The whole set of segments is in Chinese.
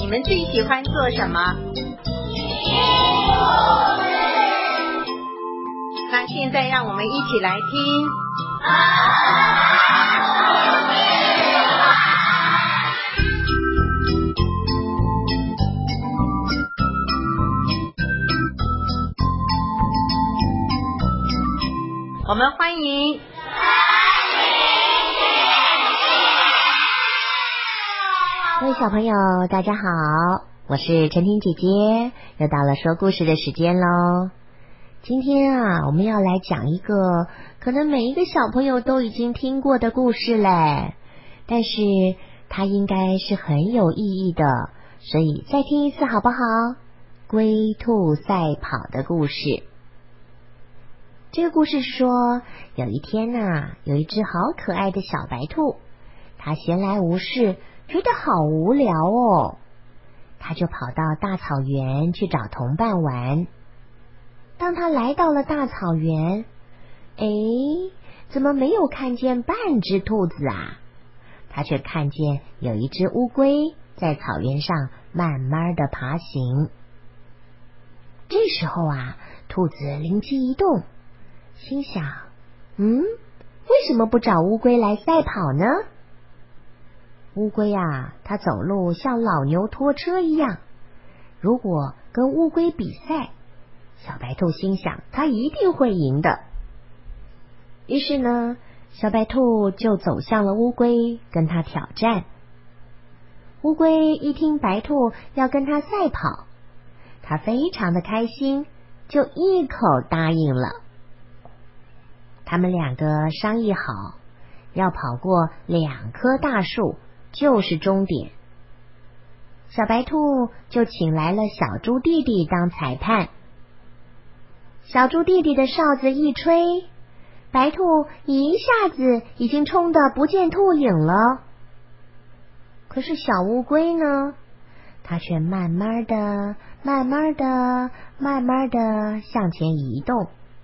们最喜欢做什么？那现在让我们一起来听。我们欢迎各位小朋友，大家好，我是陈婷姐姐，又到了说故事的时间咯。今天啊，我们要来讲一个可能每一个小朋友都已经听过的故事嘞，但是它应该是很有意义的，所以再听一次好不好？龟兔赛跑的故事。这个故事说，有一天啊，有一只好可爱的小白兔，它闲来无事，觉得好无聊哦，它就跑到大草原去找同伴玩。当它来到了大草原，怎么没有看见半只兔子啊？它却看见有一只乌龟在草原上慢慢的爬行。这时候啊，兔子灵机一动，心想，为什么不找乌龟来赛跑呢？乌龟啊，它走路像老牛拖车一样，如果跟乌龟比赛，小白兔心想，它一定会赢的。于是呢，小白兔就走向了乌龟，跟它挑战。乌龟一听白兔要跟它赛跑，它非常的开心，就一口答应了。他们两个商议好，要跑过2棵大树就是终点。小白兔就请来了小猪弟弟当裁判。小猪弟弟的哨子一吹，白兔一下子已经冲得不见兔影了。可是小乌龟呢，它却慢慢的向前移动。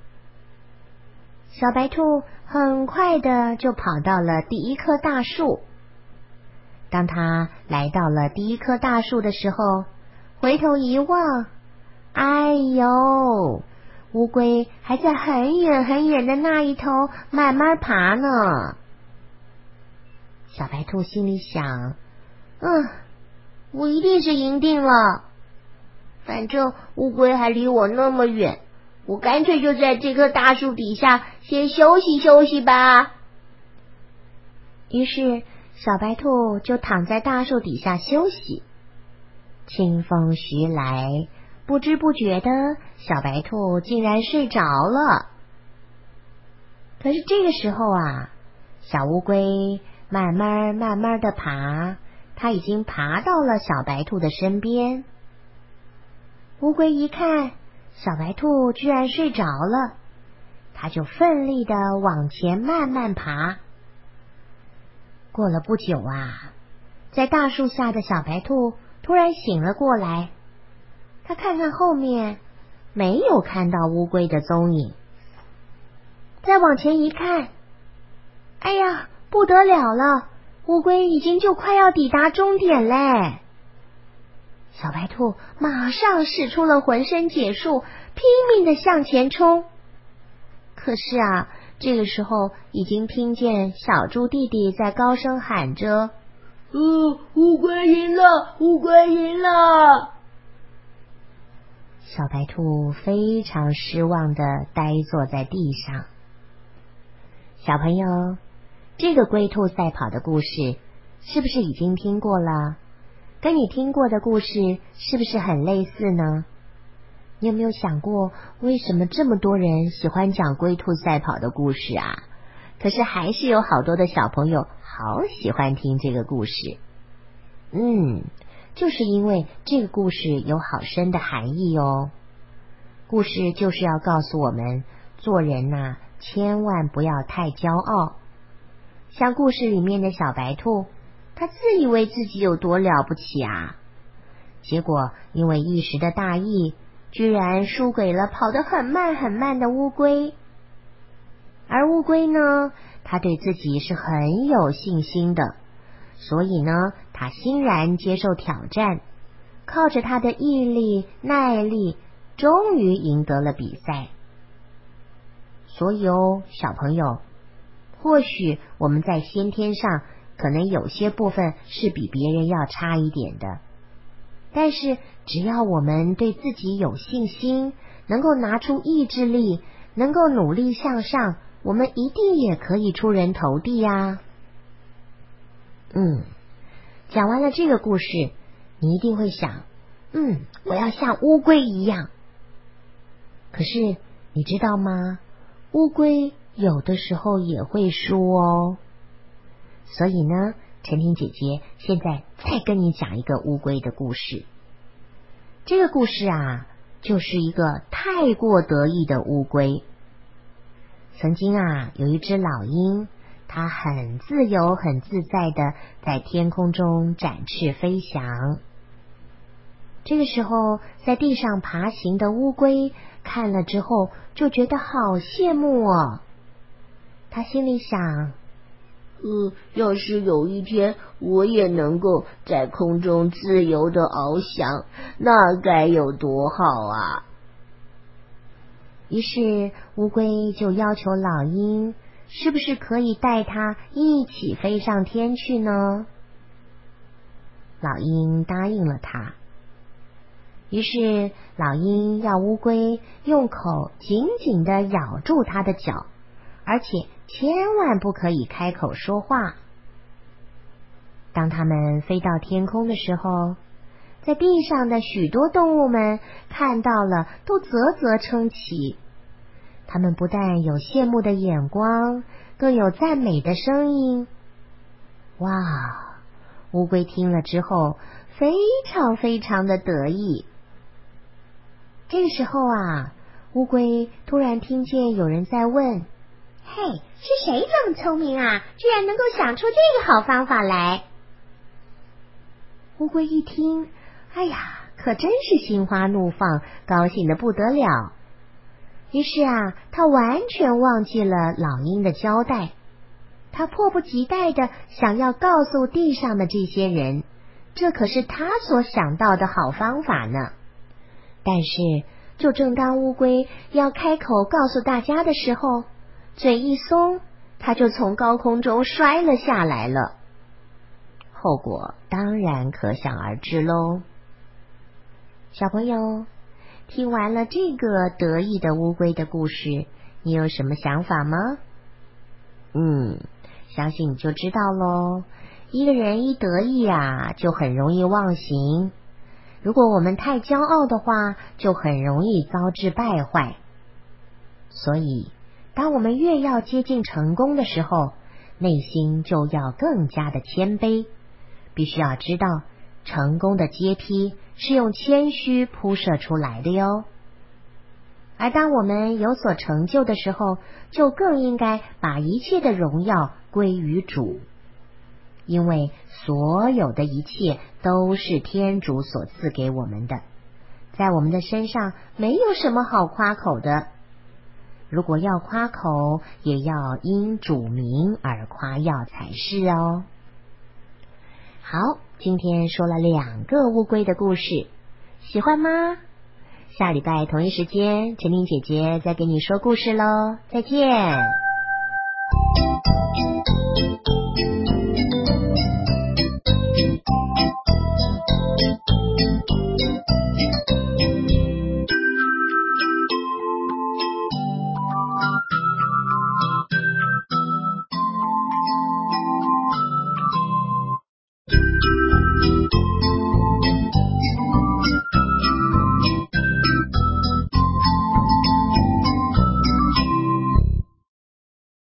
小白兔很快的就跑到了第一棵大树。当它来到了第一棵大树的时候，回头一望，哎呦，乌龟还在很远的那一头慢慢爬呢。小白兔心里想，我一定是赢定了，反正乌龟还离我那么远，我干脆就在这棵大树底下先休息休息吧。于是小白兔就躺在大树底下休息。清风徐来，不知不觉的，小白兔竟然睡着了。可是这个时候啊，小乌龟慢慢的爬，它已经爬到了小白兔的身边。乌龟一看小白兔居然睡着了，它就奋力的往前慢慢爬。过了不久啊，在大树下的小白兔突然醒了过来，它看看后面，没有看到乌龟的踪影。再往前一看，哎呀，不得了了，乌龟已经就快要抵达终点嘞。小白兔马上使出了浑身解数，拼命的向前冲。可是啊，这个时候已经听见小猪弟弟在高声喊着，乌龟赢了，乌龟赢了。小白兔非常失望的呆坐在地上。小朋友，这个龟兔赛跑的故事是不是已经听过了？跟你听过的故事是不是很类似呢？你有没有想过，为什么这么多人喜欢讲龟兔赛跑的故事啊？可是还是有好多的小朋友好喜欢听这个故事。就是因为这个故事有好深的含义哦。故事就是要告诉我们，做人啊，千万不要太骄傲。像故事里面的小白兔，他自以为自己有多了不起啊，结果因为一时的大意，居然输给了跑得很慢的乌龟。而乌龟呢，他对自己是很有信心的，所以呢，他欣然接受挑战， 靠着他的毅力、耐力，终于赢得了比赛。所以小朋友，或许我们在先天上可能有些部分是比别人要差一点的，但是只要我们对自己有信心，能够拿出意志力，能够努力向上，我们一定也可以出人头地呀。讲完了这个故事，你一定会想，我要像乌龟一样。可是你知道吗？乌龟有的时候也会输哦。所以呢，陈婷姐姐现在再跟你讲一个乌龟的故事。这个故事啊，就是一个太过得意的乌龟。曾经啊，有一只老鹰，它很自由很自在的在天空中展翅飞翔。这个时候，在地上爬行的乌龟看了之后就觉得好羡慕哦。他心里想， 要是有一天我也能够在空中自由的翱翔，那该有多好啊！ 于是乌龟就要求老鹰，是不是可以带它一起飞上天去呢？老鹰答应了它。于是老鹰要乌龟用口紧紧地咬住它的脚，而且千万不可以开口说话。当它们飞到天空的时候，在地上的许多动物们看到了，都啧啧称奇。它们不但有羡慕的眼光，更有赞美的声音。哇！乌龟听了之后，非常非常的得意。这个时候啊，乌龟突然听见有人在问：嘿，是谁这么聪明啊，居然能够想出这个好方法来？乌龟一听，哎呀，可真是心花怒放，高兴得不得了。于是啊，他完全忘记了老鹰的交代，他迫不及待地想要告诉地上的这些人，这可是他所想到的好方法呢。但是就正当乌龟要开口告诉大家的时候，嘴一松，他就从高空中摔了下来了。后果当然可想而知喽。小朋友，听完了这个得意的乌龟的故事，你有什么想法吗？相信你就知道咯。一个人一得意啊，就很容易忘形。如果我们太骄傲的话，就很容易遭致败坏。所以，当我们越要接近成功的时候，内心就要更加的谦卑。必须要知道，成功的阶梯是用谦虚铺设出来的哟。而当我们有所成就的时候，就更应该把一切的荣耀归于主。因为所有的一切都是天主所赐给我们的，在我们的身上没有什么好夸口的。如果要夸口，也要因主名而夸耀才是哦。好，今天说了2个乌龟的故事，喜欢吗？下礼拜同一时间，陈琳姐姐再给你说故事咯，再见。